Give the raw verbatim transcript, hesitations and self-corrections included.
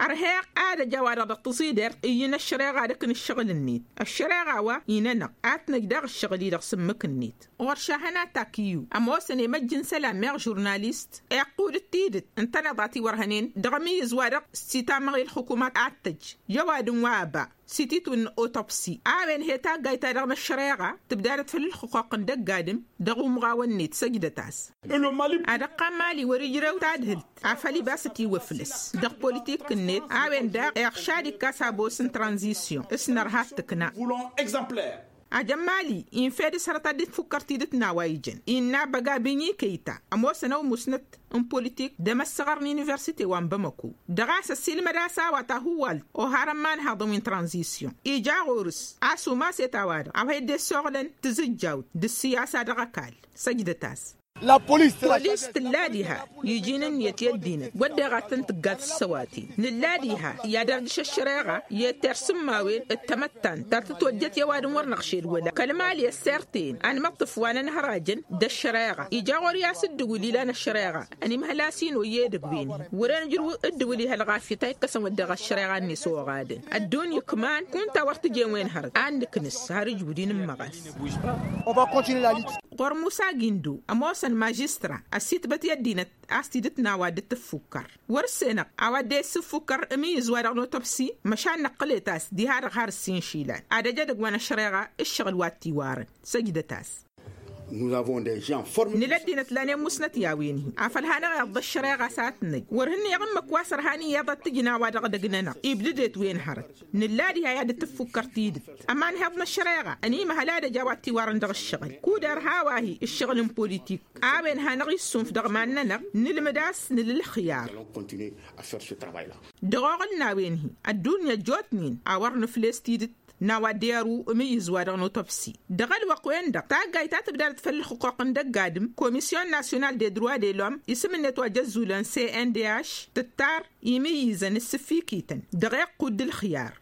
أرهاق آد جوارد التصيدر إينا الشريعة لكن الشغل النيت الشريعة وا يننا آتنا جدار الشغل يدغ سمك النيت ورشاهنا تاكيو أموسني مجن سلام مير جورناليست يقول التيدت انتنا ضاتي ورهنين دغمي زوارق ستامغي الحكومات آتج جواد وابا سيتيتون أوتوبسي آمن هيتا جايتا دغنا الشريعة تبدأت في الحقوق ندق قادم دغو مغاونيت سجدتاس أدقا مالي وريجرو تادهلت عفالي باستي وفلس دغ بوليتيك النت آمن دغ إخشادي كاسابوسن ترانزيسيون اسنر هاتكنا أجمالي إن فادي سرطة فكرتي دتنا وايجن إننا بقى بيني كيتا أموسنا ومسنت أم بوليتيك دمس صغر يونيفرسيتي وان بمكو دغاس السلم داسا وتهوال أو هرمان هذا من ترانزيسيون إيجا غورس أسو ما سيتاوار أو هيدي سوغلن تزجاوت دي السياسة دغاكال سجدتاس لا بوليس بوليس تلاديها يجينا يتيدين ودغاتن تقات السواتي نلاديها يا درجش الشريعة يترسم ماوين التمتن ترتتوجت يواد ورنقشير ولا كلمة لي السيرتين أنا مطف وانا نهراجن دا الشريعة يجاور ياسد دولي لنا الشريعة أني مهلاسين ويدك بيني وران جرو الدولي هالغافي تايقسم ودغا الشريعة النسو غادن الدنيا كمان كنت وقت جيوين هرد عندك نس هارج بدين مغاس قرموسا جندو أموسن ماجسترا السيت بتي الدينة أستيدتنا وادت فكر ورسنا أودي سفكر أميز ورغنو تبسي مشان نقلتاس دي هار غار السين شيلان عدا جدق وانا الشريعة الشغل واتي وارن سجدتاس Nous avons des gens formés. نلدينا تلاني مسنت ياوينه عفل هانا يضى الشريعة ساتني ورهن يغمك واسر هاني يضى تجنا وادغ دقننا إبددت وين هرد نلادي هيا تفكر تيدت أما نهضنا الشريعة أني مهلادا جواتي وارن دغ الشغل كودر هاواهي الشغل البوليتيك آبين هانغي السنف دغ ماننا نلمداس نللخيار دغوغ الناوينه الدنيا جوتنين أورن فلسطيدت نواديرو أميز ورانو تبسي دغال وقوين دا تاقاي تاتبدار تفل الحقوق ندق قادم كوميسيون ناسيونال دي دروا دي لوم اسم النتوى جزولان سي ان دي اش تتار يميزن السفي كيتن دغيق قد الخيار